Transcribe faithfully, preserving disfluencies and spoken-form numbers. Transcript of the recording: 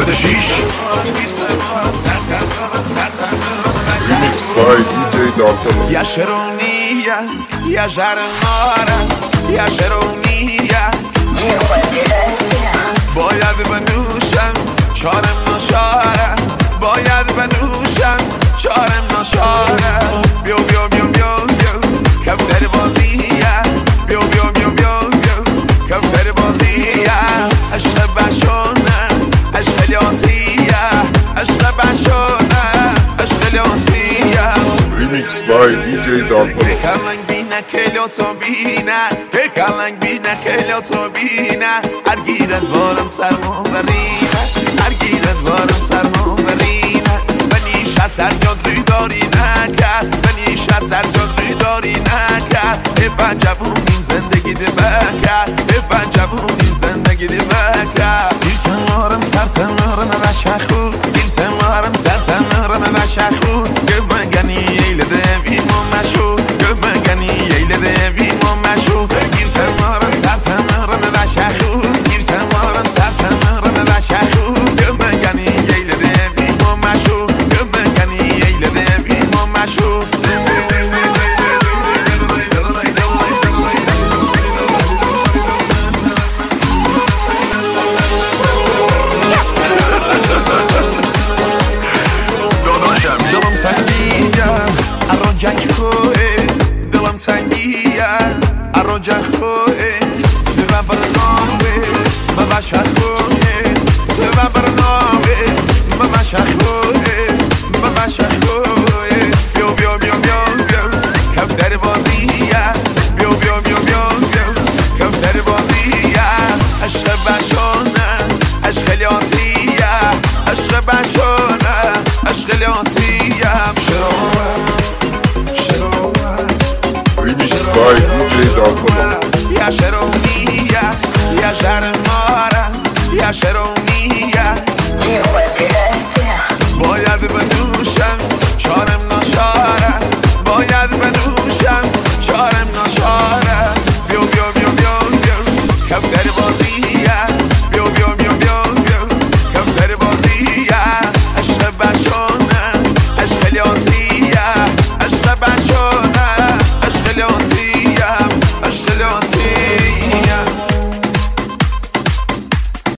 بده شیش. Remix by دی جی دالتون. یا شرونیه یا جرماره یا شرونیه باید بنوشم چارم نشاره باید بنوشم چارم نشاره بیو بیو بیو بیو بیو کفتر بازیه بیو بیو بیو بیو بیو کفتر بازیه عشق بشونه عشق لیاسیه عشق بشونه عشق لیاسیه Remix by دی جی دالتون. بکلنگ بینه کلو تو بینه بکلنگ بینه کلو تو بینه هر گیرت بارم سرمون برینه هر گیرت بارم سرمون برینه بنیش از هر جاد روی داری نکر بنیش از هر جاد روی داری نکر افن جبون این زندگی دی بکر افن جبون این زندگی دی بکر گیر سنارم سر سنارم بشخو گیر سنارم سر سنارم بشخو گمگنی ایل دویم و مشو گمگنی ایل دویم و مشو گیر سنارم سر سنارم بشخو گیر سنارم سر سنارم بشخو گمگنی ایل دویم و مشو گمگنی ایل دویم و مشو دلم تنگیه ارو جنگ خوه دلم تنگیه ارو جنگ خوه تو برنامه ما بشر خوه تو برنامه ما بشر خوه ما بشر خوه بیو بیو بیو بیو بیو کفتر بازیه بیو بیو بیو بیو بیو کفتر بازیه عشق بشونه عشق لیاسیه عشق بشونه عشق لیاسیه Remix by دی جی دالتون.